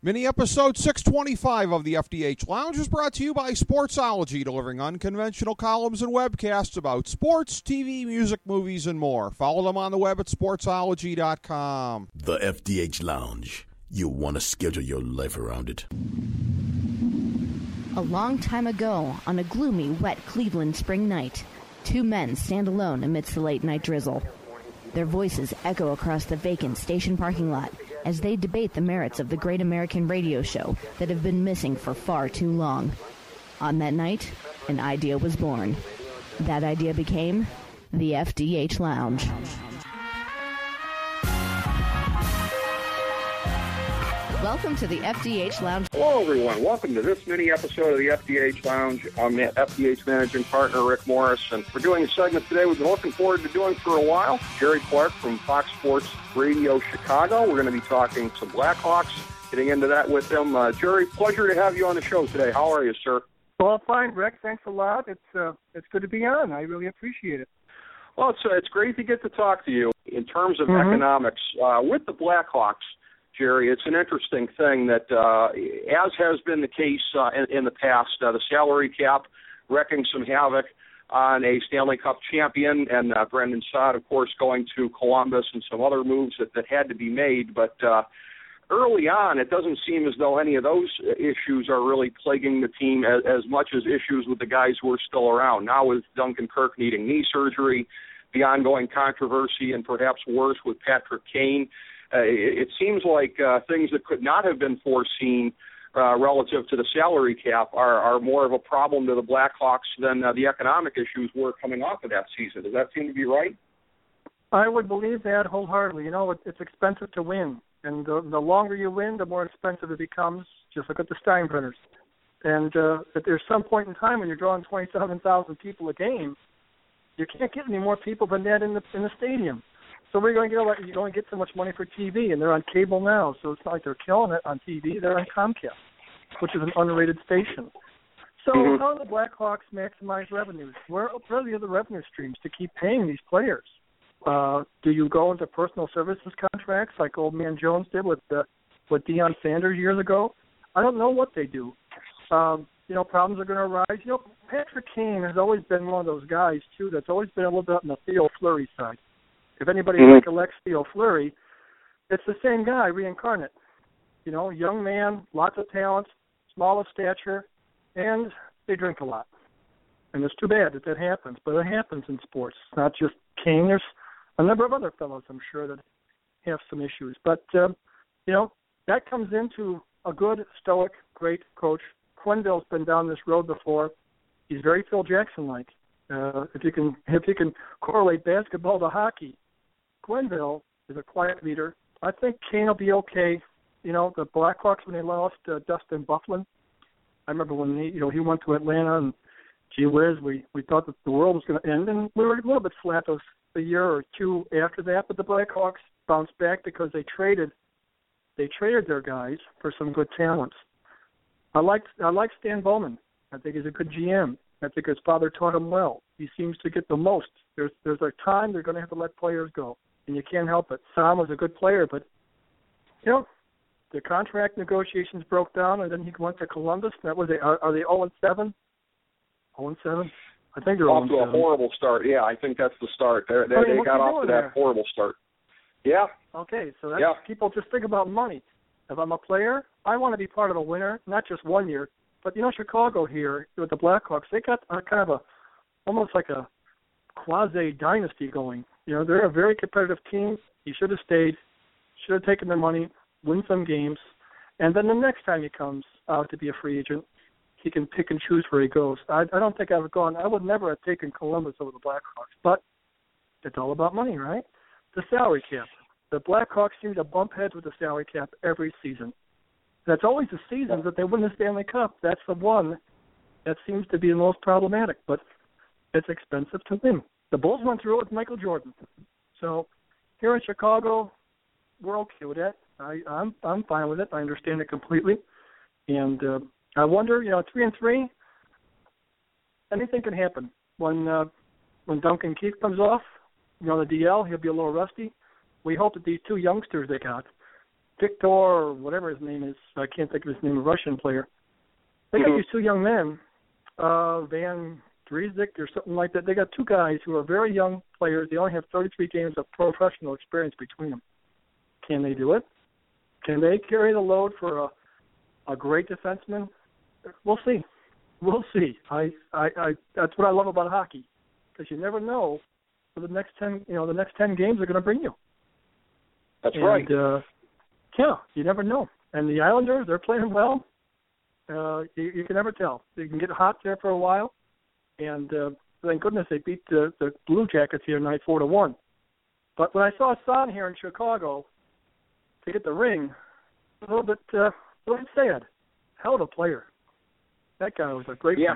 Mini episode 625 of the FDH Lounge is brought to you by Sportsology, delivering unconventional columns and webcasts about sports, TV, music, movies, and more. Follow them on the web at sportsology.com. The FDH Lounge. You want to schedule your life around it. A long time ago, on a gloomy, wet Cleveland spring night, two men stand alone amidst the late-night drizzle. Their voices echo across the vacant station parking lot as they debate the merits of the great American radio show that have been missing for far too long. On that night, an idea was born. That idea became the FDH Lounge. Welcome to the FDH Lounge. Hello, everyone. Welcome to this mini episode of the FDH Lounge. I'm the FDH Managing Partner, Rick Morris, and we're doing a segment today we've been looking forward to doing for a while. Jerry Clark from Fox Sports Radio Chicago. We're going to be talking some Blackhawks, getting into that with him. Jerry, pleasure to have you on the show today. How are you, sir? Well, fine, Rick. Thanks a lot. It's good to be on. I really appreciate it. Well, it's great to get to talk to you. In terms of economics, with the Blackhawks, Jerry, it's an interesting thing that, as has been the case in the past, the salary cap wreaking some havoc on a Stanley Cup champion, and Brendan Saad, of course, going to Columbus, and some other moves that had to be made. But early on, it doesn't seem as though any of those issues are really plaguing the team as much as issues with the guys who are still around. Now with Duncan Kirk needing knee surgery, the ongoing controversy, and perhaps worse with Patrick Kane, it seems like things that could not have been foreseen relative to the salary cap are more of a problem to the Blackhawks than the economic issues were coming off of that season. Does that seem to be right? I would believe that wholeheartedly. You know, it's expensive to win, and the longer you win, the more expensive it becomes. Just look at the Steinbrenners. And if there's some point in time when you're drawing 27,000 people a game, you can't get any more people than that in the stadium. So we're going to get you don't get so much money for TV, and they're on cable now, so it's not like they're killing it on TV. They're on Comcast, which is an unrated station. So how do the Blackhawks maximize revenues? Where are the other revenue streams to keep paying these players? Do you go into personal services contracts like Old Man Jones did with Deion Sanders years ago? I don't know what they do. Problems are going to arise. Patrick Kane has always been one of those guys, too, that's always been a little bit on the Theo Fleury side. If anybody recollects Theo Fleury, it's the same guy, reincarnate. Young man, lots of talent, small of stature, and they drink a lot. And it's too bad that happens, but it happens in sports. It's not just Kane. There's a number of other fellows, I'm sure, that have some issues. But, that comes into a good, stoic, great coach. Quenneville's been down this road before. He's very Phil Jackson-like. If you can correlate basketball to hockey, Quenneville is a quiet leader. I think Kane will be okay. The Blackhawks, when they lost Dustin Byfuglien, I remember when he went to Atlanta, and gee whiz, we thought that the world was going to end, and we were a little bit flat a year or two after that. But the Blackhawks bounced back because they traded their guys for some good talents. I like Stan Bowman. I think he's a good GM. I think his father taught him well. He seems to get the most. There's a time they're going to have to let players go, and you can't help it. Sam was a good player, but, the contract negotiations broke down, and then he went to Columbus. That was are they 0-7? 0-7? I think they're 0-7. Off to a horrible start. Yeah, I think that's the start. They got off to that horrible start. Yeah. Okay, so people just think about money. If I'm a player, I want to be part of a winner, not just 1 year. But, Chicago here with the Blackhawks, they got kind of almost like a quasi-dynasty going. They're a very competitive team. He should have stayed, should have taken their money, win some games, and then the next time he comes out to be a free agent, he can pick and choose where he goes. I don't think I would never have taken Columbus over the Blackhawks, but it's all about money, right? The salary cap. The Blackhawks seem to bump heads with the salary cap every season. That's always the season that they win the Stanley Cup. That's the one that seems to be the most problematic, but it's expensive to win. The Bulls went through it with Michael Jordan. So here in Chicago, we're okay with that. I'm fine with it. I understand it completely. And I wonder, 3-3, anything can happen. When Duncan Keith comes off, the DL, he'll be a little rusty. We hope that these two youngsters they got, Victor, or whatever his name is. I can't think of his name, a Russian player. They got these two young men, Van Drezik or something like that. They got two guys who are very young players. They only have 33 games of professional experience between them. Can they do it? Can they carry the load for a great defenseman? We'll see. We'll see. I that's what I love about hockey, because you never know what the next 10 games are going to bring you. That's right. Yeah, you never know. And the Islanders, they're playing well. You can never tell. They can get hot there for a while, and thank goodness they beat the Blue Jackets here tonight 4-1. But when I saw Son here in Chicago to get the ring, a little bit sad. Hell of a player. That guy was a great player.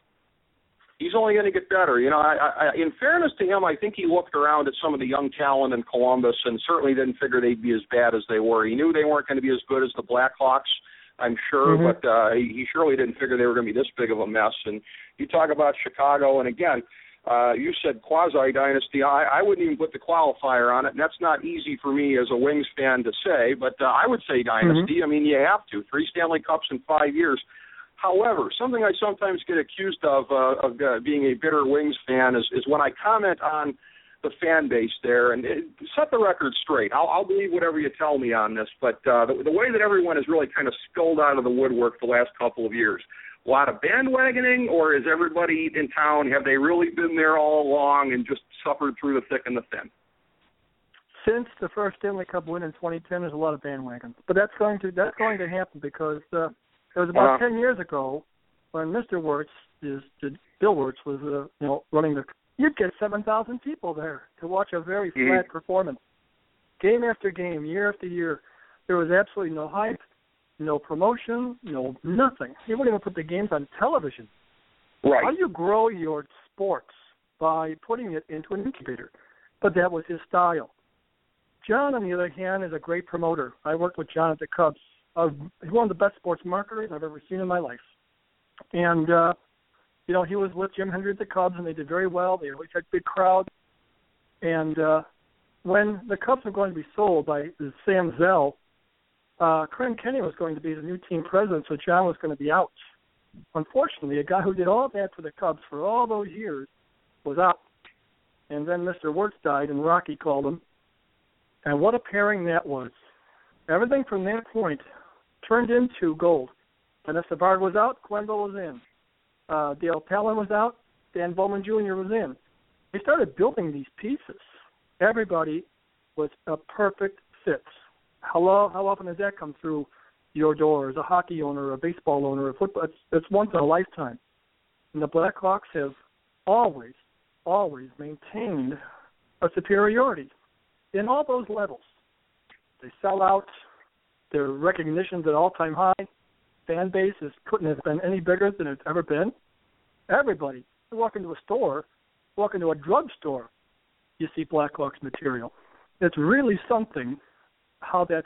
He's only going to get better. You know, I, in fairness to him, I think he looked around at some of the young talent in Columbus and certainly didn't figure they'd be as bad as they were. He knew they weren't going to be as good as the Blackhawks, I'm sure, but he surely didn't figure they were going to be this big of a mess. And you talk about Chicago, and again, you said quasi-dynasty. I wouldn't even put the qualifier on it, and that's not easy for me as a Wings fan to say, but I would say dynasty. I mean, you have to. 3 Stanley Cups in 5 years. However, something I sometimes get accused of being a bitter Wings fan is when I comment on the fan base there, and set the record straight. I'll believe whatever you tell me on this, but the way that everyone has really kind of spilled out of the woodwork the last couple of years, a lot of bandwagoning, or is everybody in town, have they really been there all along and just suffered through the thick and the thin? Since the first Stanley Cup win in 2010, there's a lot of bandwagons, but that's going to happen because it was about 10 years ago when Mr. Wirtz, Bill Wirtz, was running the. You'd get 7,000 people there to watch a very flat performance, game after game, year after year. There was absolutely no hype, no promotion, no nothing. He wouldn't even put the games on television. Right. How do you grow your sports? By putting it into an incubator. But that was his style. John, on the other hand, is a great promoter. I worked with John at the Cubs. He's one of the best sports marketers I've ever seen in my life. And, he was with Jim Hendry at the Cubs, and they did very well. They always had big crowds. And when the Cubs were going to be sold by Sam Zell, Craig Kenny was going to be the new team president, so John was going to be out. Unfortunately, a guy who did all that for the Cubs for all those years was out. And then Mr. Wirtz died, and Rocky called him. And what a pairing that was. Everything from that point turned into gold. Vanessa Bard was out, Quenneville was in. Dale Palin was out, Dan Bowman Jr. was in. They started building these pieces. Everybody was a perfect fit. How often does that come through your door as a hockey owner, a baseball owner, a football? It's once in a lifetime. And the Blackhawks have always maintained a superiority in all those levels. They sell out. Their recognition's at all-time high. Fan base couldn't have been any bigger than it's ever been. Everybody, you walk into a store, walk into a drugstore, you see Blackhawks material. It's really something how that's,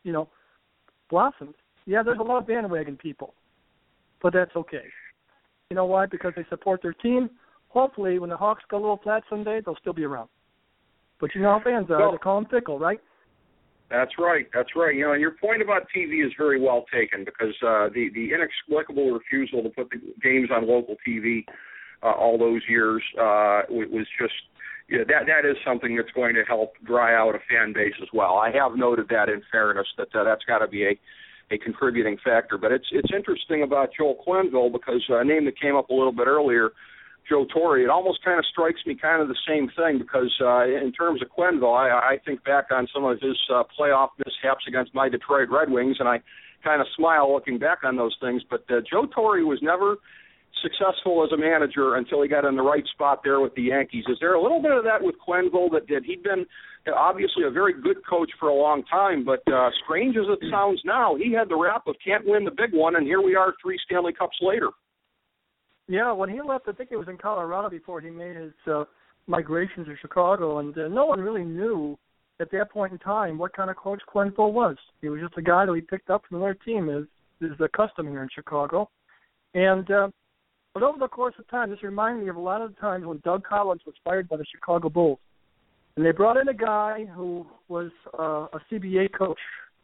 blossomed. Yeah, there's a lot of bandwagon people, but that's okay. You know why? Because they support their team. Hopefully, when the Hawks go a little flat someday, they'll still be around. But you know how fans are. They call them fickle, right? That's right. And your point about TV is very well taken because the inexplicable refusal to put the games on local TV all those years was just that is something that's going to help dry out a fan base as well. I have noted that in fairness that that's got to be a contributing factor. But it's interesting about Joel Quenneville because a name that came up a little bit earlier, Joe Torre, it almost kind of strikes me kind of the same thing because in terms of Quenneville, I think back on some of his playoff mishaps against my Detroit Red Wings, and I kind of smile looking back on those things. But Joe Torre was never successful as a manager until he got in the right spot there with the Yankees. Is there a little bit of that with Quenneville that he'd been obviously a very good coach for a long time, but strange as it sounds now, he had the rap of can't win the big one, and here we are 3 Stanley Cups later. Yeah, when he left, I think it was in Colorado before he made his migration to Chicago, and no one really knew at that point in time what kind of coach Quenneville was. He was just a guy that we picked up from another team, is the custom here in Chicago. And but over the course of time, this reminded me of a lot of the times when Doug Collins was fired by the Chicago Bulls. And they brought in a guy who was a CBA coach,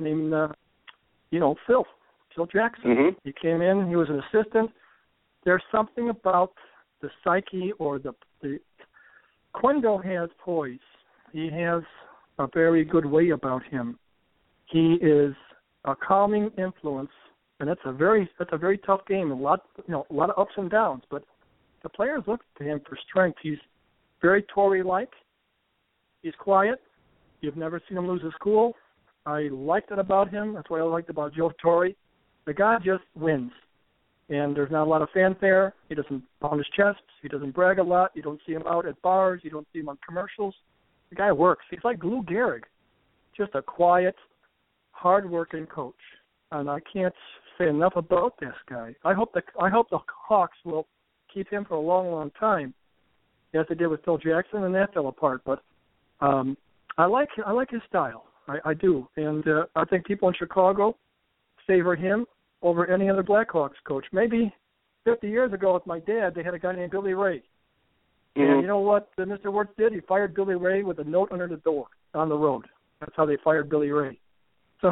named, Phil Jackson. Mm-hmm. He came in. He was an assistant. There's something about the psyche or the Quenneville has poise. He has a very good way about him. He is a calming influence, and that's a very tough game. A lot of ups and downs, but the players look to him for strength. He's very Torrey-like. He's quiet. You've never seen him lose his cool. I like that about him. That's what I liked about Joe Torre. The guy just wins. And there's not a lot of fanfare. He doesn't pound his chest. He doesn't brag a lot. You don't see him out at bars. You don't see him on commercials. The guy works. He's like Lou Gehrig, just a quiet, hard-working coach. And I can't say enough about this guy. I hope the Hawks will keep him for a long, long time, as they did with Phil Jackson, and that fell apart. But I like his style. I do. And I think people in Chicago favor him over any other Blackhawks coach. Maybe 50 years ago with my dad, they had a guy named Billy Ray. Mm-hmm. And you know what Mr. Wirtz did? He fired Billy Ray with a note under the door on the road. That's how they fired Billy Ray. So,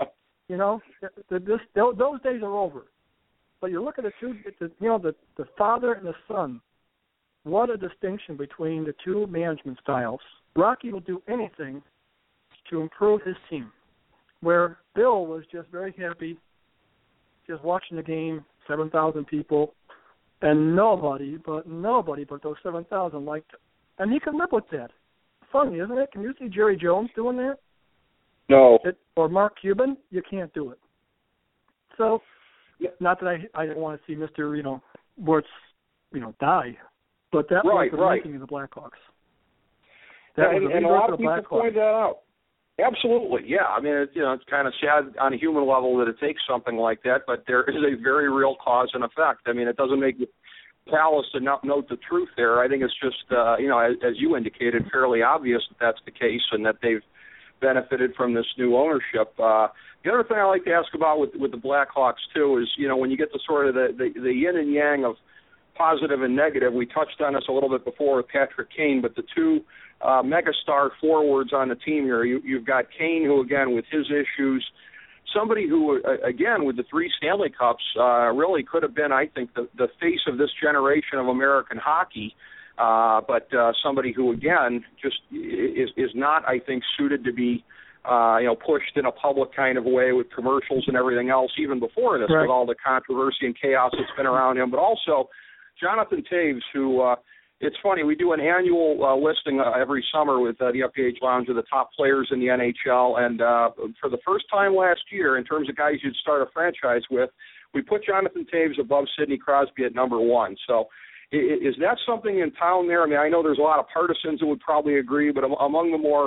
those days are over. But you look at the father and the son. What a distinction between the two management styles. Rocky will do anything to improve his team, where Bill was just very happy just watching the game, 7,000 people, and nobody but those 7,000 liked it. And he can live with that. Funny, isn't it? Can you see Jerry Jones doing that? No. Or Mark Cuban? You can't do it. So, not that I didn't want to see Mr. Wirtz, die, but that was the making of the Blackhawks. And a lot of people point that out. Absolutely, yeah. I mean, it's kind of sad on a human level that it takes something like that, but there is a very real cause and effect. I mean, it doesn't make you callous to not note the truth there. I think it's just, as you indicated, fairly obvious that that's the case and that they've benefited from this new ownership. The other thing I like to ask about with the Blackhawks, too, is, when you get to sort of the yin and yang of positive and negative, we touched on this a little bit before with Patrick Kane, but the two megastar forwards on the team here, you've got Kane, who, again, with his issues, somebody who, again, with the 3 Stanley Cups, really could have been, I think, the face of this generation of American hockey, but somebody who, again, just is not, I think, suited to be pushed in a public kind of way with commercials and everything else, even before this, with all the controversy and chaos that's been around him. But also Jonathan Toews, who, it's funny, we do an annual listing every summer with the FPH Lounge of the top players in the NHL, and for the first time last year, in terms of guys you'd start a franchise with, we put Jonathan Toews above Sidney Crosby at number 1. So is that something in town there? I mean, I know there's a lot of partisans who would probably agree, but among the more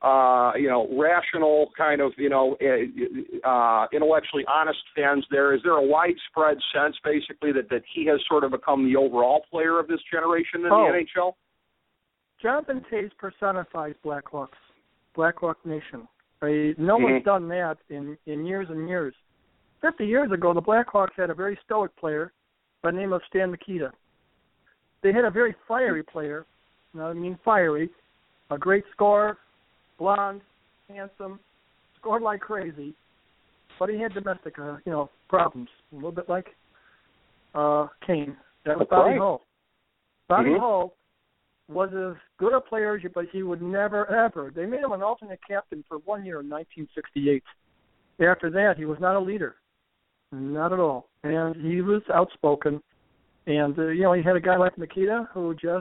rational kind of, intellectually honest fans there, is there a widespread sense, basically, that he has sort of become the overall player of this generation in the NHL? Jonathan Toews personifies Blackhawk Nation. No one's done that in years and years. 50 years ago, the Blackhawks had a very stoic player by the name of Stan Mikita. They had a very fiery player, fiery, a great scorer, blonde, handsome, scored like crazy, but he had domestic, problems, a little bit like Kane. That was Bobby Hull. Bobby Hull was as good a player, but he would never, ever. They made him an alternate captain for 1 year in 1968. After that, he was not a leader, not at all, and he was outspoken. And he had a guy like Mikita who just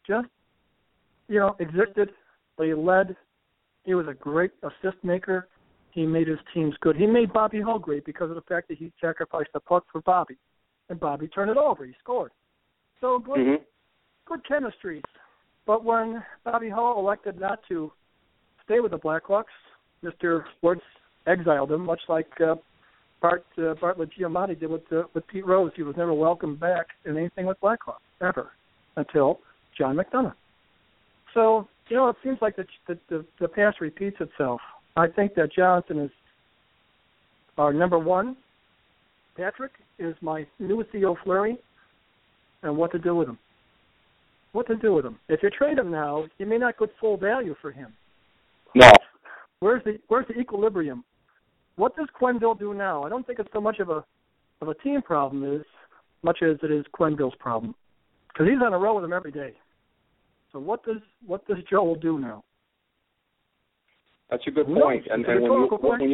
existed, but he led. He was a great assist maker. He made his teams good. He made Bobby Hull great because of the fact that he sacrificed the puck for Bobby, and Bobby turned it over. He scored. So good chemistry. But when Bobby Hull elected not to stay with the Blackhawks, Mr. Wirtz exiled him, much like Bartlett Giamatti did with Pete Rose. He was never welcomed back in anything with Blackhawks, ever, until John McDonough. So, it seems like the past repeats itself. I think that Jonathan is our number 1. Patrick is my new Theo Fleury, and what to do with him. If you trade him now, you may not get full value for him. No. Where's the equilibrium? what does Quenneville do now? I don't think it's so much of a team problem as much as it is Quenneville's problem, because he's on a roll with them every day. So what does Joel do now? That's a good point. And because when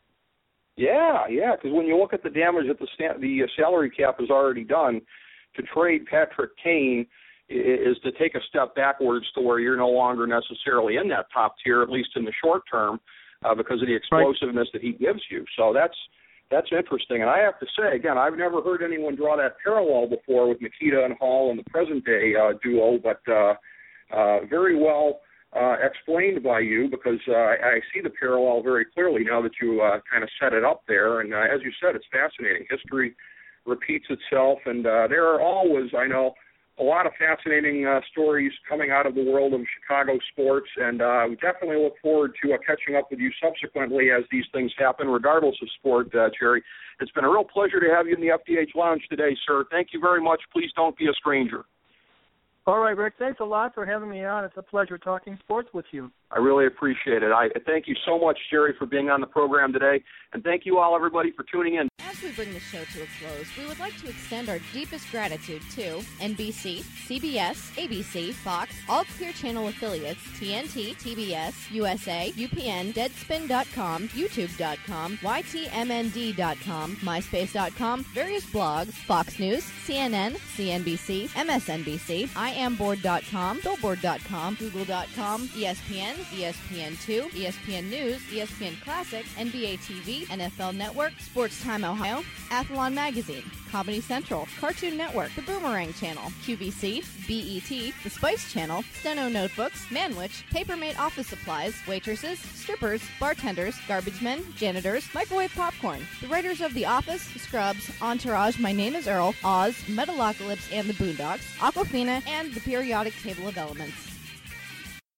you look at the damage that the salary cap has already done, to trade Patrick Kane is to take a step backwards to where you're no longer necessarily in that top tier, at least in the short term, because of the explosiveness that he gives you. So that's interesting. And I have to say, again, I've never heard anyone draw that parallel before with Nikita and Hall and the present-day duo, but very well explained by you, because I see the parallel very clearly now that you kind of set it up there. And as you said, it's fascinating. History repeats itself, and there are always, I know, a lot of fascinating stories coming out of the world of Chicago sports, and we definitely look forward to catching up with you subsequently as these things happen, regardless of sport, Jerry. It's been a real pleasure to have you in the FDH Lounge today, sir. Thank you very much. Please don't be a stranger. All right, Rick, thanks a lot for having me on. It's a pleasure talking sports with you. I really appreciate it. I thank you so much, Jerry, for being on the program today, and thank you all, everybody, for tuning in. As we bring the show to a close, we would like to extend our deepest gratitude to NBC, CBS, ABC, Fox, all Clear Channel affiliates, TNT, TBS, USA, UPN, Deadspin.com, YouTube.com, YTMND.com, MySpace.com, various blogs, Fox News, CNN, CNBC, MSNBC, IamBoard.com, Billboard.com, Google.com, ESPN, ESPN2, ESPN News, ESPN Classic, NBA TV, NFL Network, Sports Time Ohio, Athlon Magazine, Comedy Central, Cartoon Network, The Boomerang Channel, QVC, BET, The Spice Channel, Steno Notebooks, Manwich, Papermate Office Supplies, waitresses, strippers, bartenders, garbage men, janitors, microwave popcorn, the writers of The Office, Scrubs, Entourage, My Name is Earl, Oz, Metalocalypse and the Boondocks, Aquafina, and the Periodic Table of Elements.